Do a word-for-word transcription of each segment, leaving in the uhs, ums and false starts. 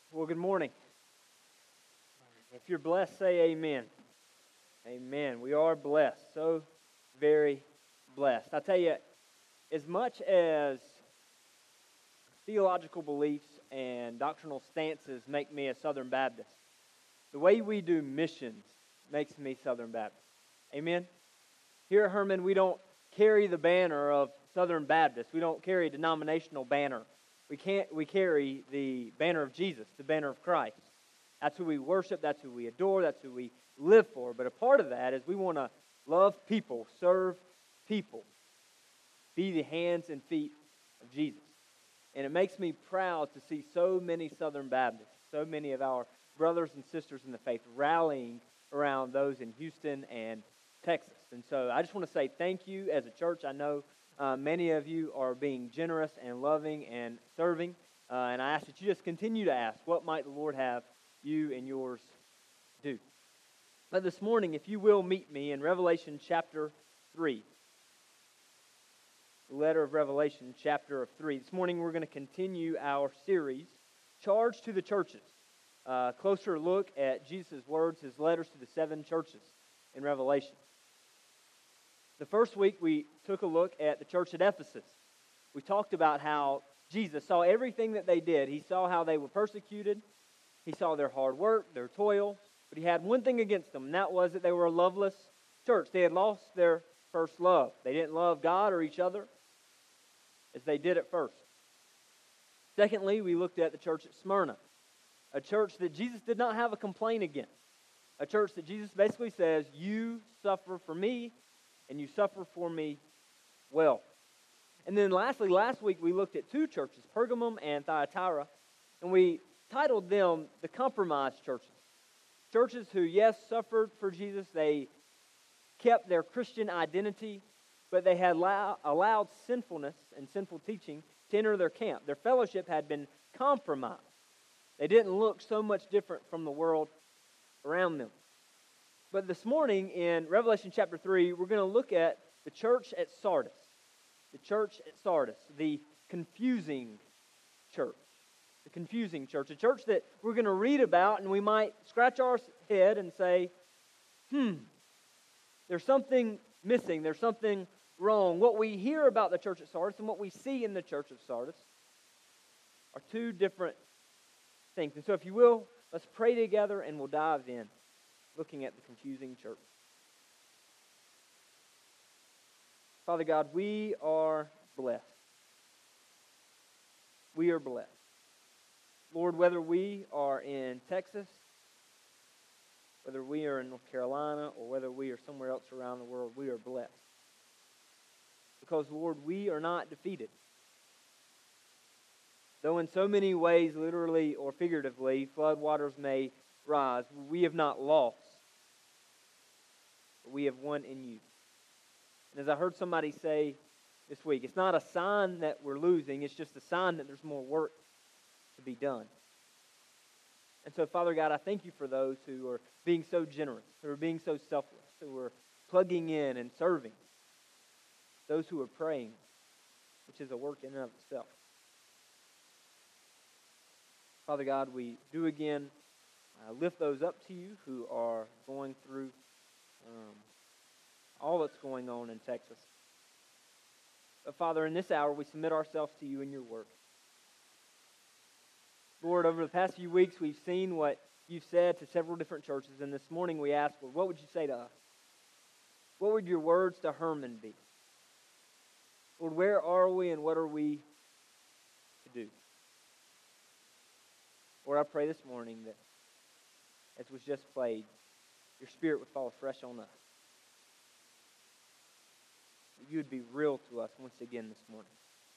Well, good morning. If you're blessed, say amen. Amen. We are blessed. So very blessed. I tell you, as much as theological beliefs and doctrinal stances make me a Southern Baptist, the way we do missions makes me Southern Baptist. Amen? Here at Herman, we don't carry the banner of Southern Baptist. We don't carry a denominational banner. We can't. We carry the banner of Jesus, the banner of Christ. That's who we worship. That's who we adore. That's who we live for. But a part of that is we want to love people, serve people, be the hands and feet of Jesus. And it makes me proud to see so many Southern Baptists, so many of our brothers and sisters in the faith rallying around those in Houston and Texas. And so I just want to say thank you as a church. I know uh, many of you are being generous and loving and serving. Uh, and I ask that you just continue to ask, what might the Lord have you and yours do? But this morning, if you will meet me in Revelation chapter three. The letter of Revelation chapter of three. This morning we're going to continue our series, Charge to the Churches. A closer look at Jesus' words, his letters to the seven churches in Revelation. The first week we took a look at the church at Ephesus. We talked about how Jesus saw everything that they did. He saw how they were persecuted. He saw their hard work, their toil. But he had one thing against them, and that was that they were a loveless church. They had lost their first love. They didn't love God or each other as they did at first. Secondly, we looked at the church at Smyrna, a church that Jesus did not have a complaint against. A church that Jesus basically says, you suffer for me, and you suffer for me well. And then lastly, last week we looked at two churches, Pergamum and Thyatira, and we titled them the compromised churches. Churches who, yes, suffered for Jesus. They kept their Christian identity, but they had allow, allowed sinfulness and sinful teaching to enter their camp. Their fellowship had been compromised. They didn't look so much different from the world around them. But this morning in Revelation chapter three, we're going to look at the church at Sardis. The church at Sardis, the confusing church. The confusing church. A church that we're going to read about and we might scratch our head and say, hmm, there's something missing. There's something wrong. What we hear about the church at Sardis and what we see in the church of Sardis are two different things. And so if you will, let's pray together and we'll dive in, looking at the confusing church. Father God, we are blessed. We are blessed. Lord, whether we are in Texas, whether we are in North Carolina, or whether we are somewhere else around the world, we are blessed. Because, Lord, we are not defeated. Though in so many ways, literally or figuratively, floodwaters may rise, we have not lost. But we have won in you. And as I heard somebody say this week, it's not a sign that we're losing, it's just a sign that there's more work to be done. And so, Father God, I thank you for those who are being so generous, who are being so selfless, who are plugging in and serving. Those who are praying, which is a work in and of itself. Father God, we do again uh, lift those up to you who are going through um, all that's going on in Texas. But Father, in this hour, we submit ourselves to you and your work. Lord, over the past few weeks, we've seen what you've said to several different churches, and this morning we ask, Lord, what would you say to us? What would your words to Herman be? Lord, where are we and what are we to do? Lord, I pray this morning that, as was just played, your Spirit would fall fresh on us. That you would be real to us once again this morning.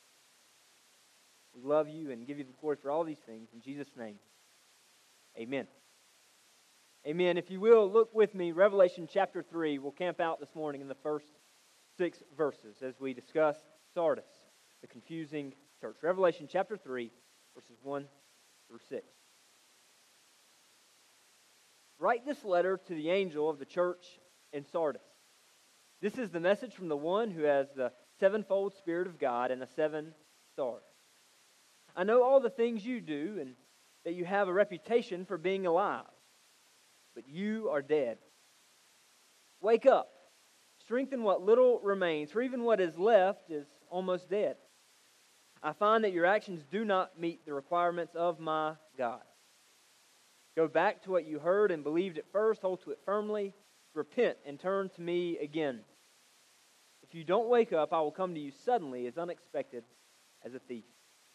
We love you and give you the glory for all these things. In Jesus' name, amen. Amen. If you will, look with me, Revelation chapter three. We'll camp out this morning in the first six verses as we discuss Sardis, the confusing church. Revelation chapter three, verses one through six. Write this letter to the angel of the church in Sardis. This is the message from the one who has the sevenfold Spirit of God and the seven stars. I know all the things you do, and that you have a reputation for being alive, but you are dead. Wake up. Strengthen what little remains, for even what is left is almost dead. I find that your actions do not meet the requirements of my God. Go back to what you heard and believed at first. Hold to it firmly. Repent and turn to me again. If you don't wake up, I will come to you suddenly, as unexpected as a thief.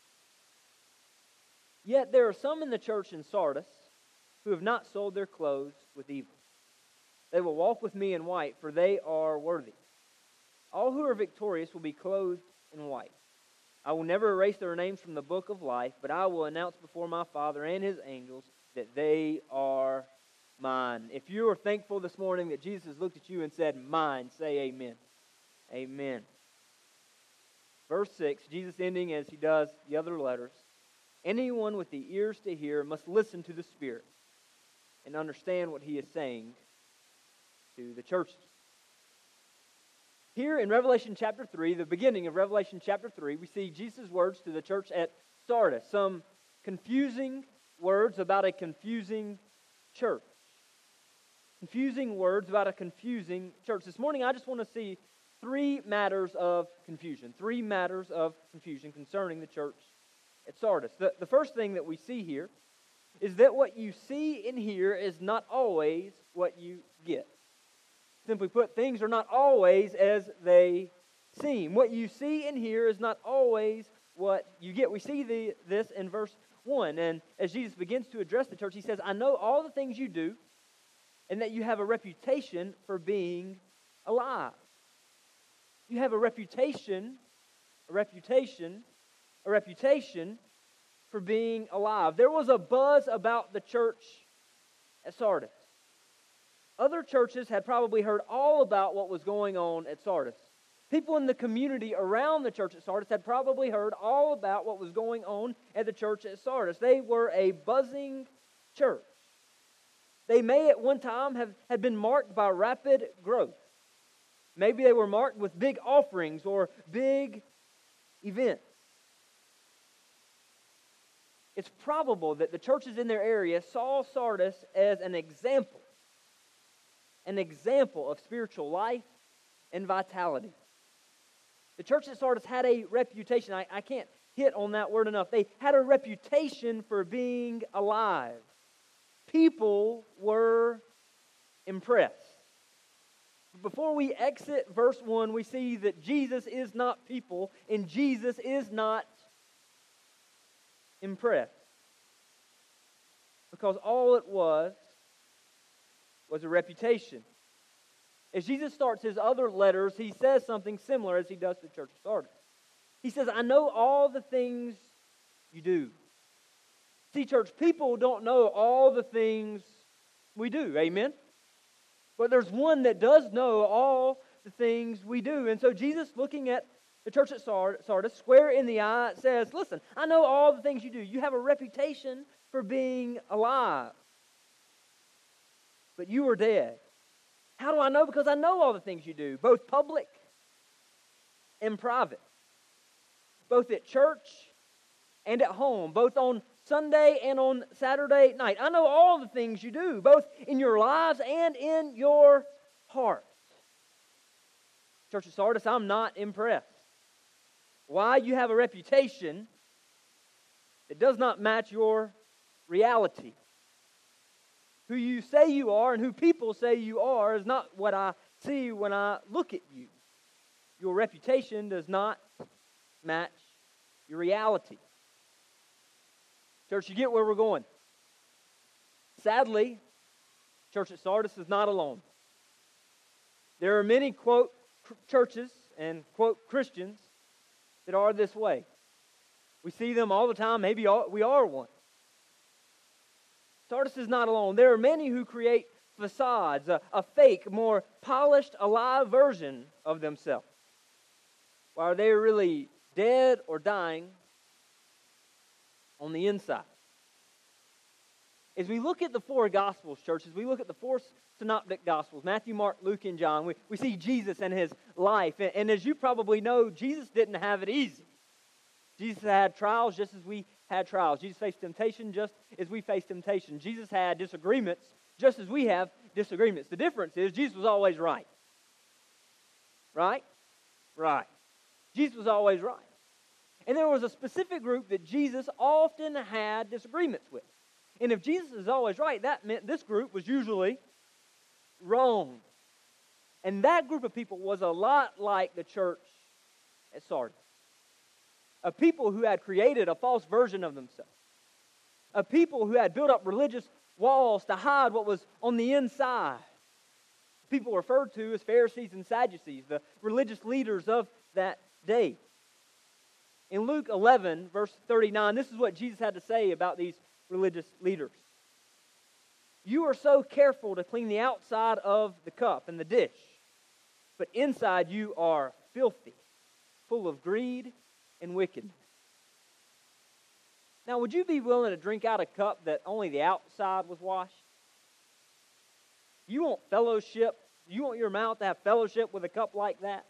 Yet there are some in the church in Sardis who have not sold their clothes with evil. They will walk with me in white, for they are worthy. All who are victorious will be clothed in white. I will never erase their names from the book of life, but I will announce before my Father and His angels that they are mine. If you are thankful this morning that Jesus looked at you and said, mine, say amen. Amen. Verse six, Jesus ending as He does the other letters. Anyone with the ears to hear must listen to the Spirit and understand what He is saying to the churches. Here in Revelation chapter three, the beginning of Revelation chapter three, we see Jesus' words to the church at Sardis. Some confusing words about a confusing church. Confusing words about a confusing church. This morning I just want to see three matters of confusion. Three matters of confusion concerning the church at Sardis. The, the first thing that we see here is that what you see and hear is not always what you get. Simply put, things are not always as they seem. What you see and hear is not always what you get. We see the, this in verse one. And as Jesus begins to address the church, He says, I know all the things you do and that you have a reputation for being alive. You have a reputation, a reputation, a reputation for being alive. There was a buzz about the church at Sardis. Other churches had probably heard all about what was going on at Sardis. People in the community around the church at Sardis had probably heard all about what was going on at the church at Sardis. They were a buzzing church. They may at one time have had been marked by rapid growth. Maybe they were marked with big offerings or big events. It's probable that the churches in their area saw Sardis as an example, an example of spiritual life and vitality. The church at Sardis had a reputation. I, I can't hit on that word enough. They had a reputation for being alive. People were impressed. Before we exit verse one, we see that Jesus is not people and Jesus is not impressed. Because all it was was a reputation. As Jesus starts His other letters, He says something similar as He does to the church of Sardis. He says, I know all the things you do. See, church, people don't know all the things we do. Amen? But there's one that does know all the things we do. And so Jesus, looking at the church at Sardis, square in the eye, says, listen, I know all the things you do. You have a reputation for being alive. But you are dead. How do I know? Because I know all the things you do, both public and private. Both at church and at home, both on Sunday and on Saturday night. I know all the things you do, both in your lives and in your heart. Church of Sardis, I'm not impressed. Why? You have a reputation that does not match your reality. Who you say you are and who people say you are is not what I see when I look at you. Your reputation does not match your reality. Church, you get where we're going. Sadly, church at Sardis is not alone. There are many, quote, churches and, quote, Christians that are this way. We see them all the time. Maybe all, we are one. Sardis is not alone. There are many who create facades, a, a fake, more polished, alive version of themselves, while they're really dead or dying on the inside. As we look at the four Gospels, church, as we look at the four synoptic Gospels, Matthew, Mark, Luke, and John, we, we see Jesus and His life. And, and as you probably know, Jesus didn't have it easy. Jesus had trials just as we had trials. Jesus faced temptation just as we face temptation. Jesus had disagreements just as we have disagreements. The difference is Jesus was always right. Right? Right. Jesus was always right. And there was a specific group that Jesus often had disagreements with. And if Jesus is always right, that meant this group was usually wrong. And that group of people was a lot like the church at Sardis. A people who had created a false version of themselves. A people who had built up religious walls to hide what was on the inside. People referred to as Pharisees and Sadducees, the religious leaders of that day. In Luke eleven, verse thirty-nine, this is what Jesus had to say about these religious leaders. You are so careful to clean the outside of the cup and the dish, but inside you are filthy, full of greed and wickedness. Now, would you be willing to drink out a cup that only the outside was washed? You want fellowship? You want your mouth to have fellowship with a cup like that?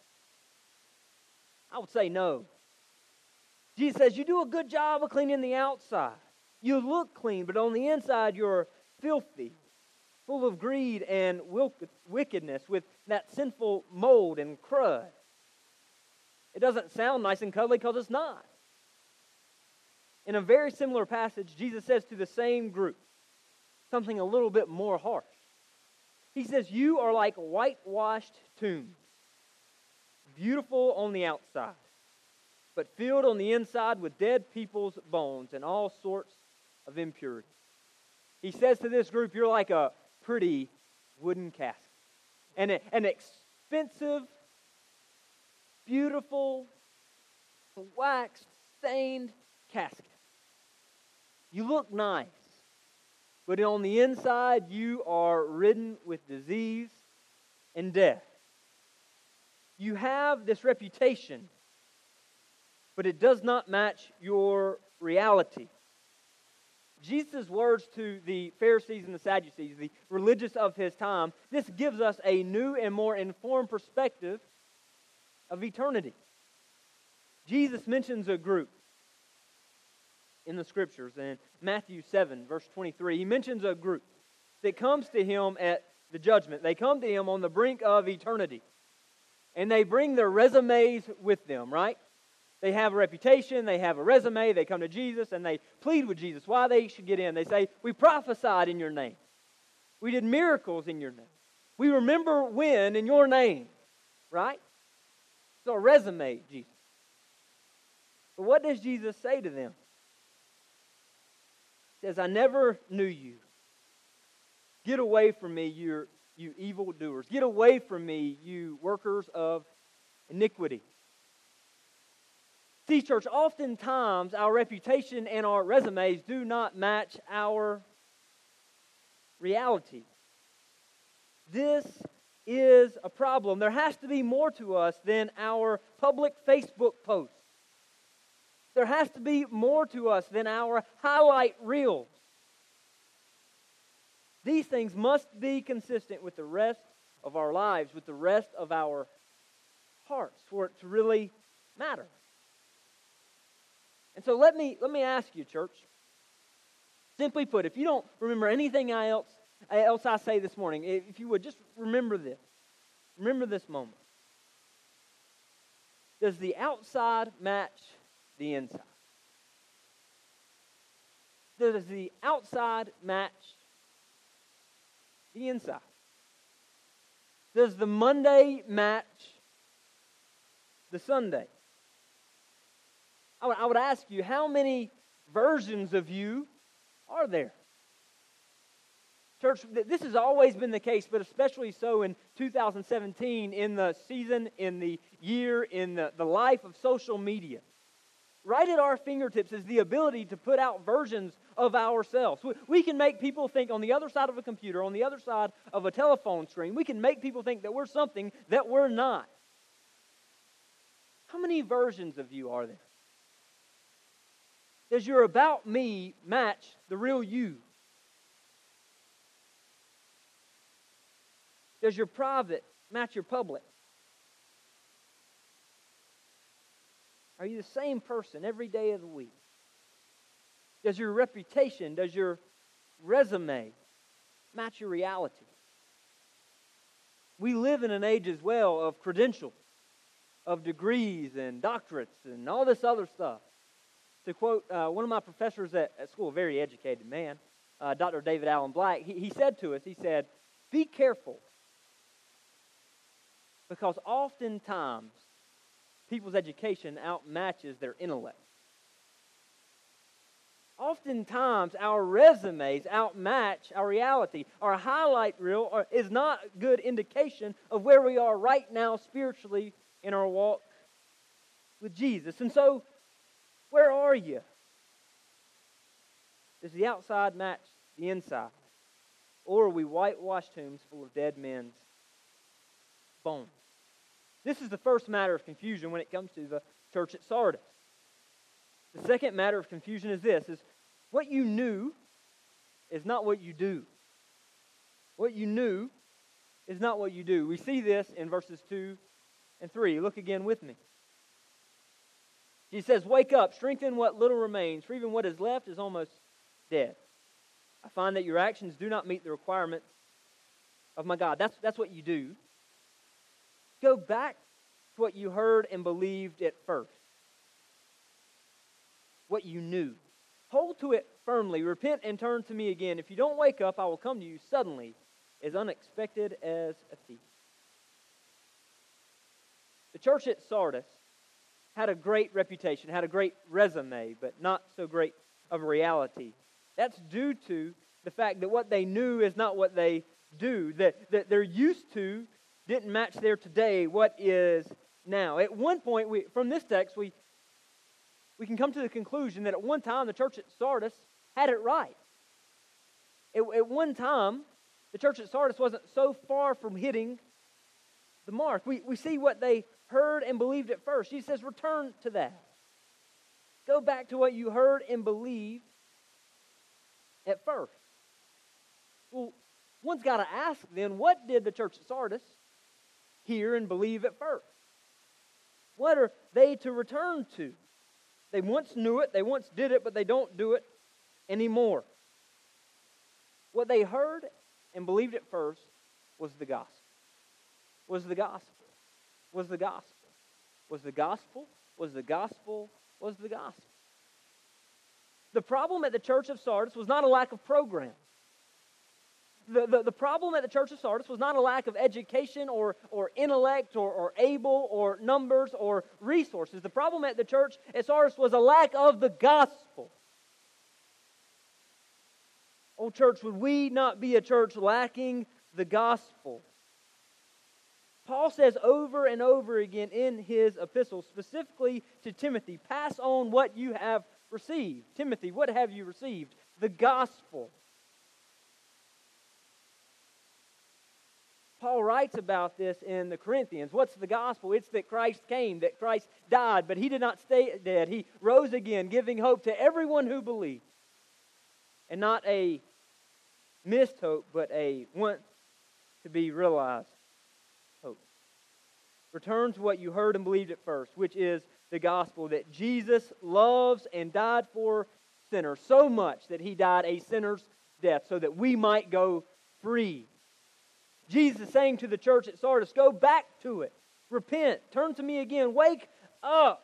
I would say no. Jesus says you do a good job of cleaning the outside. You look clean, but on the inside you're filthy, full of greed and wickedness with that sinful mold and crud. It doesn't sound nice and cuddly because it's not. In a very similar passage, Jesus says to the same group something a little bit more harsh. He says, you are like whitewashed tombs, beautiful on the outside, but filled on the inside with dead people's bones and all sorts of impurity. He says to this group, you're like a pretty wooden casket. And a, an expensive, beautiful, wax-stained casket. You look nice, but on the inside you are ridden with disease and death. You have this reputation, but it does not match your reality. Jesus' words to the Pharisees and the Sadducees, the religious of his time, this gives us a new and more informed perspective of eternity. Jesus mentions a group in the Scriptures in Matthew seven, verse twenty-three. He mentions a group that comes to him at the judgment. They come to him on the brink of eternity. And they bring their resumes with them, right? They have a reputation, they have a resume, they come to Jesus and they plead with Jesus why they should get in. They say, we prophesied in your name. We did miracles in your name. We remember when in your name, right? So a resume, Jesus. But what does Jesus say to them? He says, I never knew you. Get away from me, you you evildoers. Get away from me, you workers of iniquity. See, church, oftentimes our reputation and our resumes do not match our reality. This is a problem. There has to be more to us than our public Facebook posts. There has to be more to us than our highlight reels. These things must be consistent with the rest of our lives, with the rest of our hearts, for it to really matter. And so let me let me ask you, church. Simply put, if you don't remember anything else, else I say this morning, if you would just remember this. Remember this moment. Does the outside match the inside? Does the outside match the inside? Does the Monday match the Sunday? I would, I would ask you, how many versions of you are there? Church, this has always been the case, but especially so in two thousand seventeen, in the season, in the year, in the, the life of social media. Right at our fingertips is the ability to put out versions of ourselves. We, we can make people think on the other side of a computer, on the other side of a telephone screen, we can make people think that we're something that we're not. How many versions of you are there? Does your about me match the real you? Does your private match your public? Are you the same person every day of the week? Does your reputation, does your resume match your reality? We live in an age as well of credentials, of degrees and doctorates and all this other stuff. To quote uh, one of my professors at, at school, a very educated man, uh, Doctor David Allen Black, he, he said to us, he said, be careful, because oftentimes people's education outmatches their intellect. Oftentimes, our resumes outmatch our reality. Our highlight reel are, is not a good indication of where we are right now spiritually in our walk with Jesus. And so, where are you? Does the outside match the inside? Or are we whitewashed tombs full of dead men's bones? This is the first matter of confusion when it comes to the church at Sardis. The second matter of confusion is this, is what you knew is not what you do. What you knew is not what you do. We see this in verses two and three. Look again with me. He says, wake up, strengthen what little remains, for even what is left is almost dead. I find that your actions do not meet the requirements of my God. That's, that's what you do. Go back to what you heard and believed at first. What you knew. Hold to it firmly. Repent and turn to me again. If you don't wake up, I will come to you suddenly, as unexpected as a thief. The church at Sardis had a great reputation, had a great resume, but not so great of a reality. That's due to the fact that what they knew is not what they do. That, that they're used to didn't match their today, what is now. At one point, we, from this text, we we can come to the conclusion that at one time the church at Sardis had it right. At, at one time, the church at Sardis wasn't so far from hitting the mark. We, we see what they heard and believed at first. He says, return to that. Go back to what you heard and believed at first. Well, one's got to ask then, what did the church at Sardis hear and believe at first? What are they to return to? They once knew it, they once did it, but they don't do it anymore. What they heard and believed at first was the gospel. Was the gospel. Was the gospel. Was the gospel. Was the gospel. Was the gospel. The problem at the church of Sardis was not a lack of programs. The, the, the problem at the church of Sardis was not a lack of education or, or intellect or, or able or numbers or resources. The problem at the church at Sardis was a lack of the gospel. Oh, church, would we not be a church lacking the gospel? Paul says over and over again in his epistle, specifically to Timothy, pass on what you have received. Timothy, what have you received? The gospel. Paul writes about this in the Corinthians. What's the gospel? It's that Christ came, that Christ died, but He did not stay dead. He rose again, giving hope to everyone who believes. And not a missed hope, but a want to be realized hope. Return to what you heard and believed at first, which is the gospel, that Jesus loves and died for sinners so much that He died a sinner's death so that we might go free. Jesus is saying to the church at Sardis, go back to it. Repent. Turn to me again. Wake up.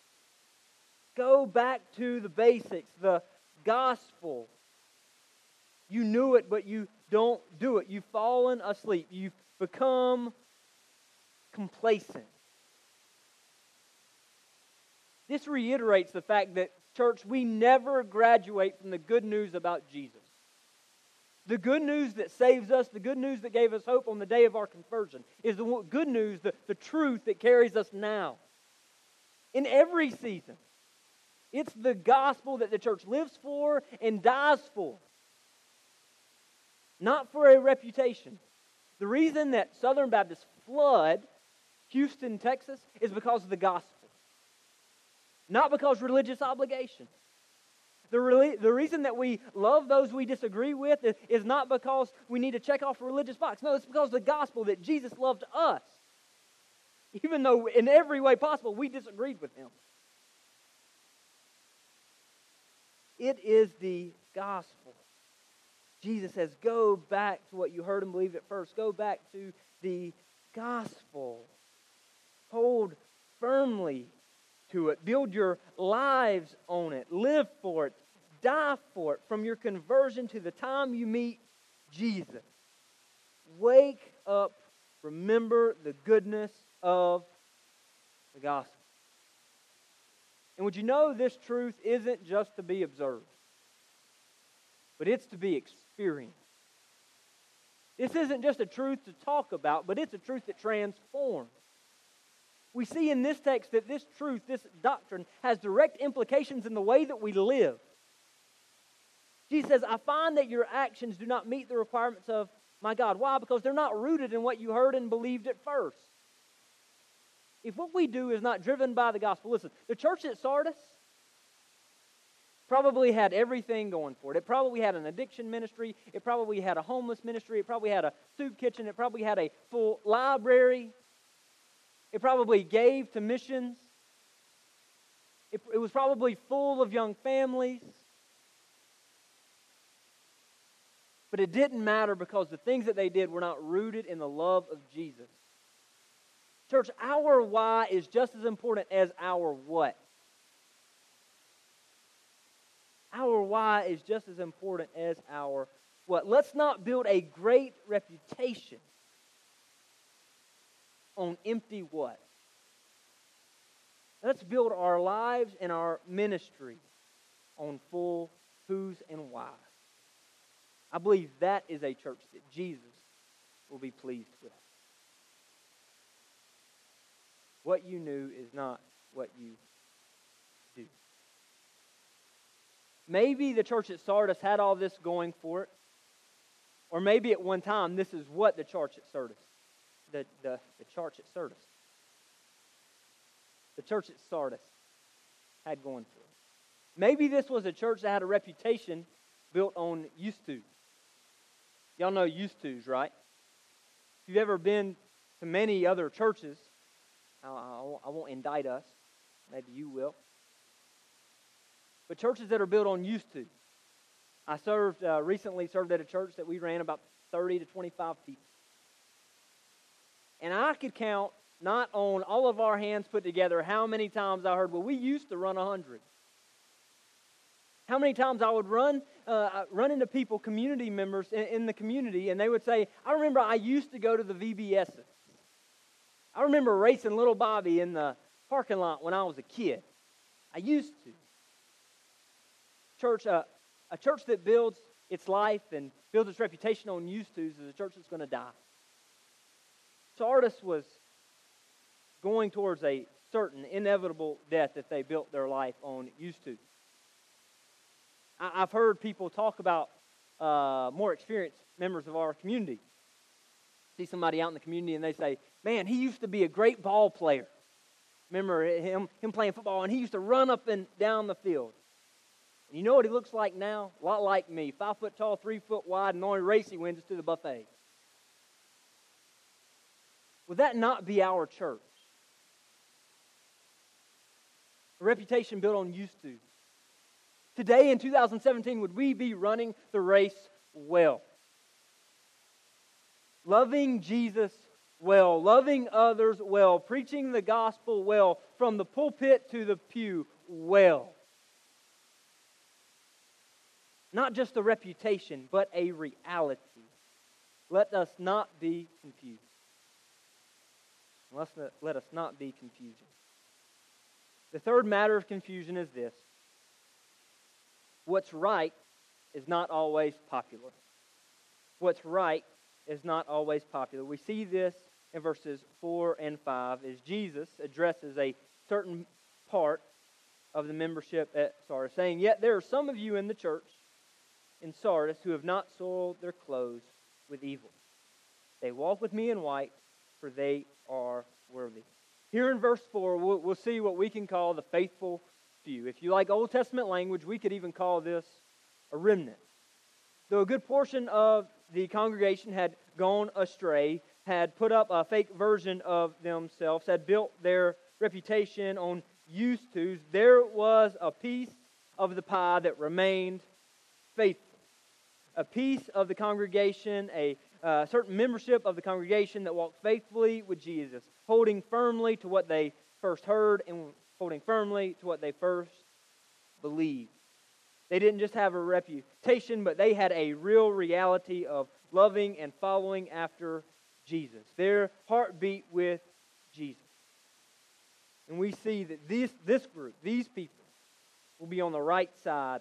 Go back to the basics, the gospel. You knew it, but you don't do it. You've fallen asleep. You've become complacent. This reiterates the fact that, church, we never graduate from the good news about Jesus. The good news that saves us, the good news that gave us hope on the day of our conversion, is the good news, the, the truth that carries us now. In every season. It's the gospel that the church lives for and dies for. Not for a reputation. The reason that Southern Baptists flood Houston, Texas, is because of the gospel. Not because religious obligation. The, re- the reason that we love those we disagree with is, is not because we need to check off a religious box. No, it's because of the gospel that Jesus loved us. Even though in every way possible we disagreed with Him. It is the gospel. Jesus says, go back to what you heard and believed at first. Go back to the gospel. Hold firmly to it. Build your lives on it. Live for it. Die for it. From your conversion to the time you meet Jesus. Wake up. Remember the goodness of the gospel. And would you know this truth isn't just to be observed, but it's to be experienced. This isn't just a truth to talk about, but it's a truth that transforms. We see in this text that this truth, this doctrine, has direct implications in the way that we live. Jesus says, I find that your actions do not meet the requirements of my God. Why? Because they're not rooted in what you heard and believed at first. If what we do is not driven by the gospel, listen, the church at Sardis probably had everything going for it. It probably had an addiction ministry. It probably had a homeless ministry. It probably had a soup kitchen. It probably had a full library. It probably gave to missions. It, it was probably full of young families. But it didn't matter because the things that they did were not rooted in the love of Jesus. Church, our why is just as important as our what. Our why is just as important as our what. Let's not build a great reputation on empty what. Let's build our lives and our ministry on full who's and why. I believe that is a church that Jesus will be pleased with. What you knew is not what you do. Maybe the church at Sardis had all this going for it. Or maybe at one time this is what the church at Sardis, the, the, the church at Sardis, the church at Sardis had going for it. Maybe this was a church that had a reputation built on used to. Y'all know used to's, right? If you've ever been to many other churches, I, I, I won't indict us. Maybe you will. But churches that are built on used to. I served uh, recently served at a church that we ran about thirty to twenty-five people. And I could count, not on all of our hands put together, how many times I heard, well, we used to run a hundred. How many times I would run uh, run into people, community members in, in the community, and they would say, I remember I used to go to the V B S's. I remember racing little Bobby in the parking lot when I was a kid. I used to. Church, uh, a church that builds its life and builds its reputation on used to's is a church that's going to die. Sardis was going towards a certain inevitable death if they built their life on used to. I've heard people talk about uh, more experienced members of our community. See somebody out in the community and they say, man, he used to be a great ball player. Remember him, him playing football, and he used to run up and down the field. And you know what he looks like now? A lot like me. Five foot tall, three foot wide, and the only race he wins is to the buffet. Would that not be our church? A reputation built on used to. Today in two thousand seventeen, would we be running the race well? Loving Jesus well, loving others well, preaching the gospel well, from the pulpit to the pew well. Not just a reputation, but a reality. Let us not be confused. Let's not, let us not be confusing. The third matter of confusion is this. What's right is not always popular. What's right is not always popular. We see this in verses four and five as Jesus addresses a certain part of the membership at Sardis, saying, yet there are some of you in the church in Sardis who have not soiled their clothes with evil. They walk with me in white, for they are worthy. Here in verse four, we'll, we'll see what we can call the faithful few. If you like Old Testament language, we could even call this a remnant. Though a good portion of the congregation had gone astray, had put up a fake version of themselves, had built their reputation on used to's, there was a piece of the pie that remained faithful. A piece of the congregation, a uh, certain membership of the congregation that walked faithfully with Jesus, holding firmly to what they first heard and holding firmly to what they first believed. They didn't just have a reputation, but they had a real reality of loving and following after Jesus. Their heart beat with Jesus. And we see that this, this group, these people, will be on the right side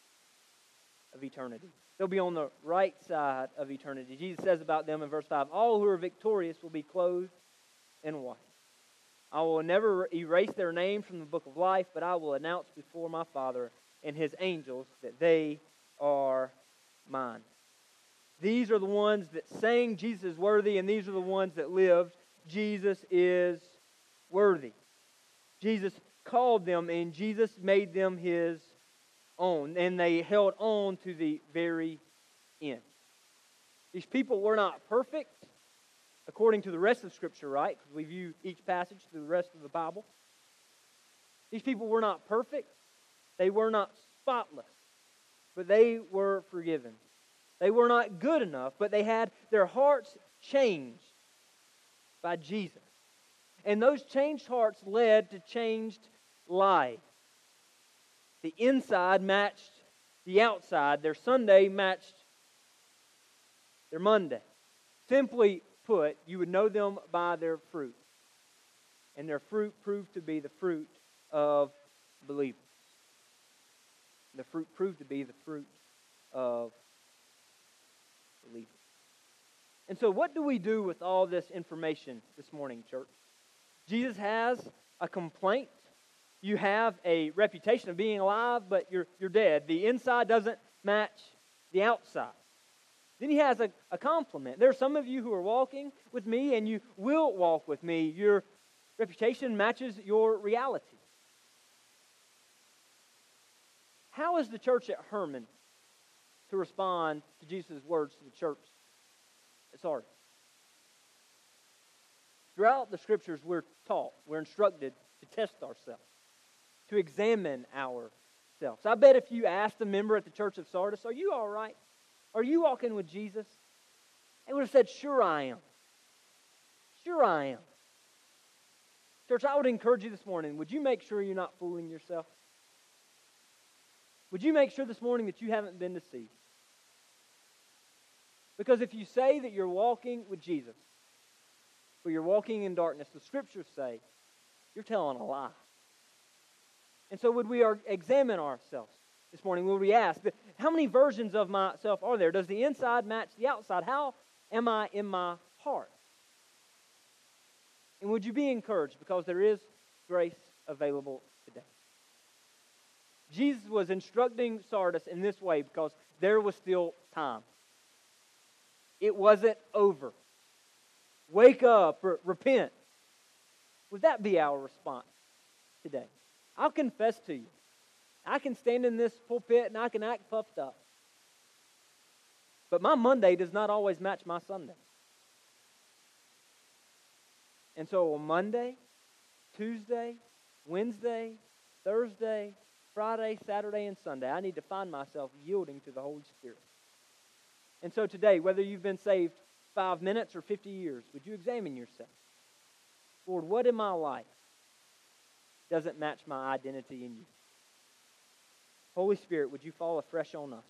of eternity. They'll be on the right side of eternity. Jesus says about them in verse five, all who are victorious will be clothed in white. I will never erase their names from the book of life, but I will announce before my Father and His angels that they are mine. These are the ones that sang Jesus is worthy, and these are the ones that lived Jesus is worthy. Jesus called them, and Jesus made them His own, and they held on to the very end. These people were not perfect, according to the rest of Scripture, right? Because we view each passage through the rest of the Bible. These people were not perfect. They were not spotless, but they were forgiven. They were not good enough, but they had their hearts changed by Jesus. And those changed hearts led to changed lives. The inside matched the outside. Their Sunday matched their Monday. Simply put, you would know them by their fruit. And their fruit proved to be the fruit of believers. The fruit proved to be the fruit of believers. And so what do we do with all this information this morning, church? Jesus has a complaint. You have a reputation of being alive, but you're, you're dead. The inside doesn't match the outside. Then he has a, a compliment. There are some of you who are walking with me, and you will walk with me. Your reputation matches your reality. How is the church at Herman to respond to Jesus' words to the church at Sardis? Throughout the Scriptures, we're taught, we're instructed to test ourselves, to examine ourselves. I bet if you asked a member at the church of Sardis, are you all right? Are you walking with Jesus? They would have said, sure I am. Sure I am. Church, I would encourage you this morning, would you make sure you're not fooling yourself? Would you make sure this morning that you haven't been deceived? Because if you say that you're walking with Jesus, but you're walking in darkness, the Scriptures say you're telling a lie. And so would we examine ourselves this morning? Would we ask, how many versions of myself are there? Does the inside match the outside? How am I in my heart? And would you be encouraged, because there is grace available today? Jesus was instructing Sardis in this way because there was still time. It wasn't over. Wake up, or repent. Would that be our response today? I'll confess to you. I can stand in this pulpit and I can act puffed up. But my Monday does not always match my Sunday. And so on Monday, Tuesday, Wednesday, Thursday, Friday, Saturday, and Sunday, I need to find myself yielding to the Holy Spirit. And so today, whether you've been saved five minutes or fifty years, would you examine yourself? Lord, what in my life doesn't match my identity in you? Holy Spirit, would you fall afresh on us?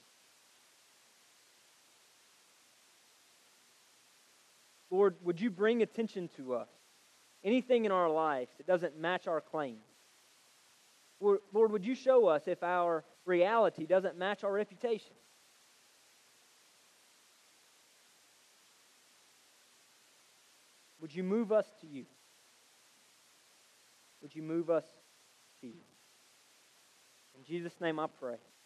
Lord, would you bring attention to us? Anything in our lives that doesn't match our claims? Lord, Lord, would you show us if our reality doesn't match our reputation? Would you move us to you? Would you move us to you? In Jesus' name I pray.